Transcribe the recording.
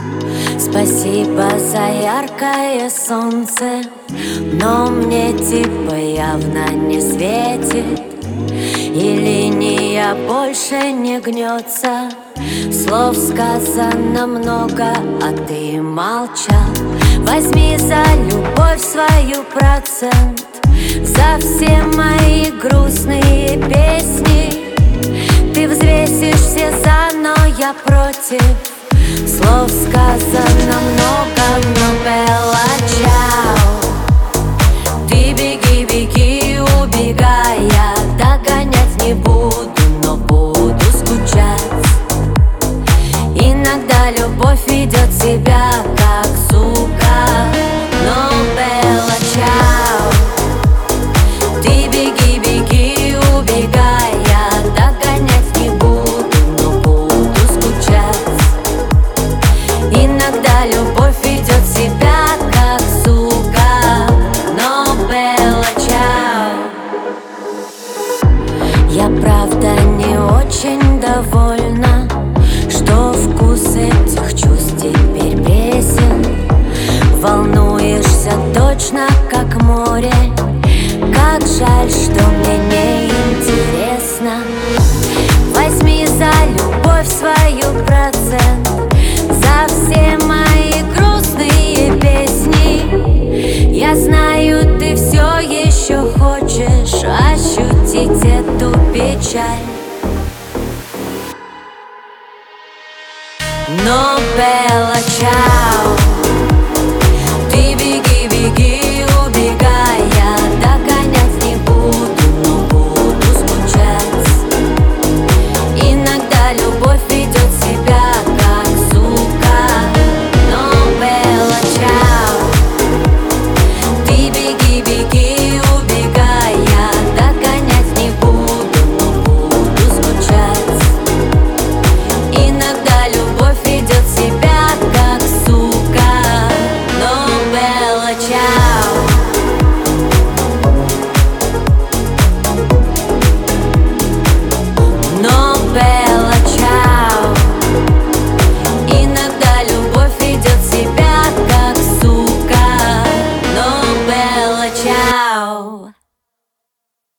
Спасибо за яркое солнце, но мне типа явно не светит. И линия больше не гнется. Слов сказано много, а ты молчал. Возьми за любовь свою процент, за все мои грустные песни. Ты взвесишь все за, но я против. Слов сказано много, но Белла чао. Ты беги, беги, убегай, я догонять не буду, но буду скучать. Иногда любовь ведет себя как сука, но Белла чао. Ты беги, беги, убегай, я догонять не буду, но буду скучать. Иногда любовь ведет себя как сука, но Белла чао. Я правда не очень довольна, что вкус этих чувств теперь пресен. Волнуешься точно как море, как жаль, что мне не интересно. Возьми за любовь свою процент, за все мои грустные песни. Я знаю, ты все еще хочешь ощутить эту печаль, но Белла